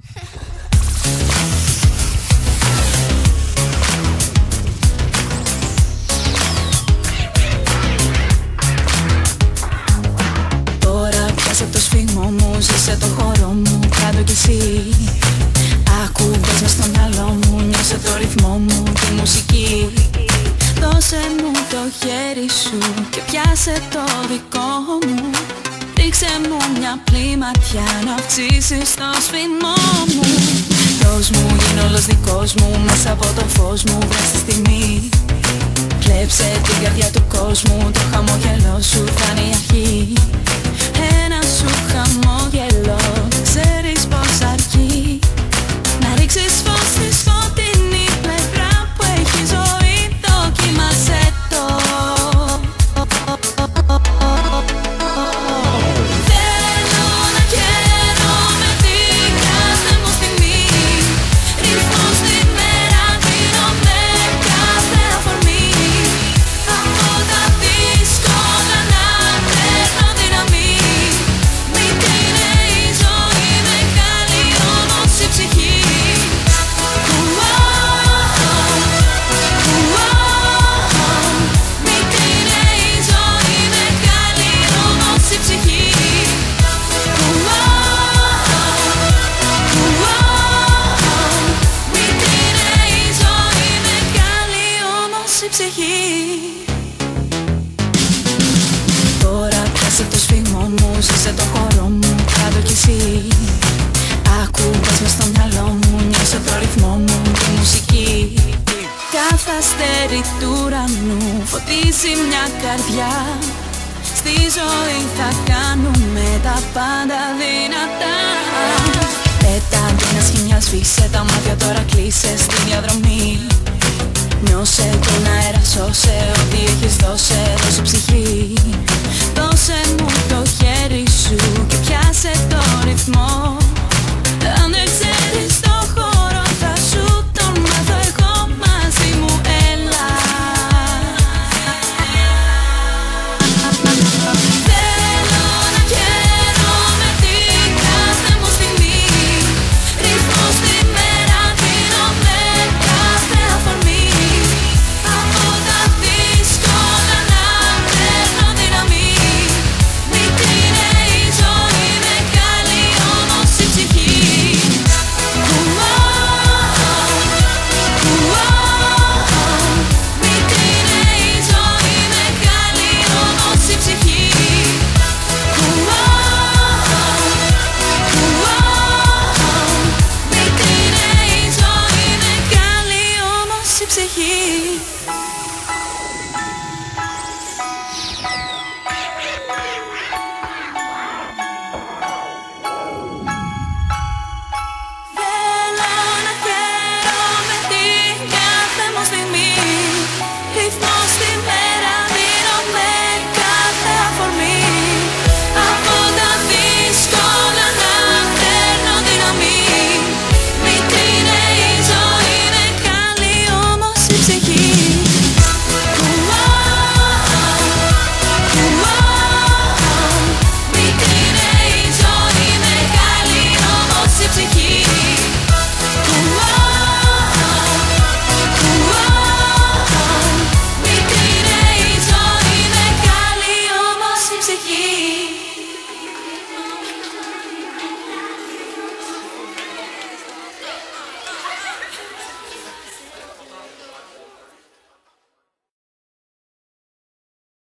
Τώρα πιάσε το σφίγμο μου, ζήσε το χώρο μου, κάτω κι εσύ. Ακούγες μες στο μυαλό μου, νιώσε το ρυθμό μου, τη μουσική. Δώσε μου το χέρι σου και πιάσε το δικό μου. Ρίξε μου μια πλή ματιά να αυξήσεις το σφιγμό μου. Δώσ' μου, γίνε όλος δικός μου, μέσα από το φως μου βρες τη στιγμή. Κλέψε την καρδιά του κόσμου, το χαμόγελό σου θα είναι η αρχή. Ένα σου χαμόγελο, ξέρεις πως αρκεί. Να ρίξεις φως στη σκοτεινή πλευρά που έχει ζωή, δοκίμασέ το. Θέλω να χαίρομαι την κάθε μου στιγμή. Ρυθμό στη μέρα δίνω με κάθε αφορμή. Από τα δύσκολα να παίρνω δύναμη. Μικρή είναι η ζωή, μεγάλη όμως η ψυχή. Μικρή είναι η ζωή, μεγάλη όμως η ψυχή. Μικρή είναι η ζωή, μεγάλη όμως η ψυχή. Τώρα πιάσε το σφίγμο μου, ζήσε το χώρο μου, κάτω κι εσύ. Ακούγες μες στο μυαλό μου, νιώσε το ρυθμό μου, τη μουσική. Κάθε αστέρι του ουρανού φωτίζει μια καρδιά. Στη ζωή θα κάνουμε τα πάντα δυνατά. Πέτα την ασχήμια, σβήσε τα μάτια, τώρα κλείσε στη διαδρομή. Νιώσε τον αέρα, σώσε ό,τι έχεις, δώσε ψυχή. Δώσε μου το χέρι σου και πιάσε